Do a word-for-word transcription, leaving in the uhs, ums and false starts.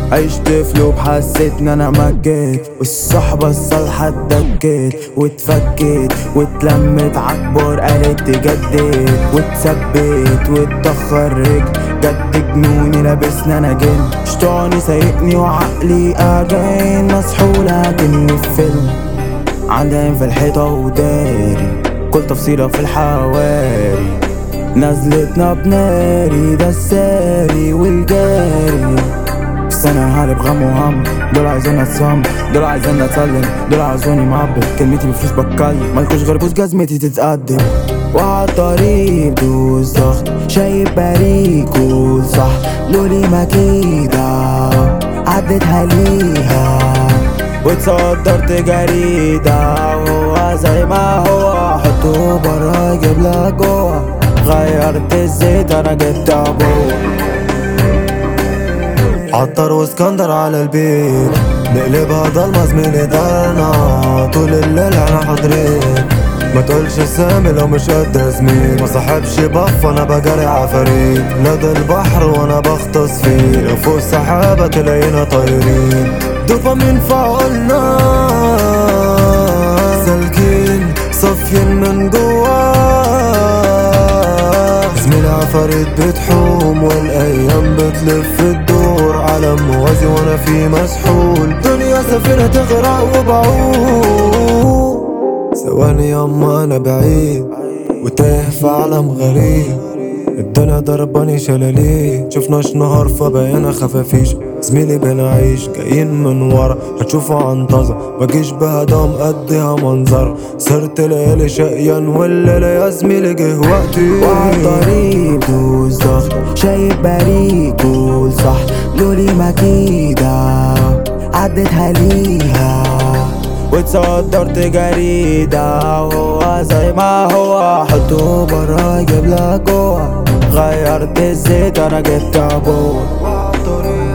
عشت في لوب حسيت ان انا مجيت، والصحبة الصالحة اتدكت واتفكت واتلمت عكبر قالت تجدد واتثبت واتخرج جد جنوني لابسنا انا جن شطاني سايقني وعقلي اجاين مسحولة كني في فيلم عندي في الحيطة وداري كل تفصيلة في الحواري نزلتنا بناري ده الساري والجاري بس انا هالي بغم وهم دول عايزين اتصم دول عايزين اتسلم دول عاوزوني معبر كلمتي بفلوس بتكلم مالكوش غير بوس جزمتي تتقدم وعالطريق دوس ضغط شايب بريك صح لولي مكيدة عدتها ليها واتصدرت جريدة وهو زي ما هو حطه برا يجيب لك جوا غيرت الزيت انا جبت ابوه عطر واسكندر على البيت نقلبها ضلمة زميلي دارنا طول الليل احنا حاضرين ما تقولش سامي لو مش قد زميل ما صاحبش بف وانا بجري عفاريت لدى البحر وانا بغطس فيه لو فوق السحابة تلاقينا طايرين دوبامين فعلنا سالكين صافيين من جوا زميلي عفاريت بتحوم والايام بتلف الدور عالم موازي وانا فيه مسحول دنيا سفينة تغرق وبعوم ثواني ياما انا بعيد وتايه في عالم غريب الدنيا ضرباني شلاليه شفناش نهار فبقينا خفافيش زميلي بنعيش جايين من ورا هتشوفوا عنطزة مجيش بهدى مقضيها منظر صرت ليالي شقيان والليلة يا زميلي جه وقتي وعالطريق دوس ضغط شايب بريك قول صح لولي مكيدة عدتها ليها واتصدرت جريدة وهو زي ما هو حطه برا يجيب لك جوا غيرت الزيت انا جبت ابوه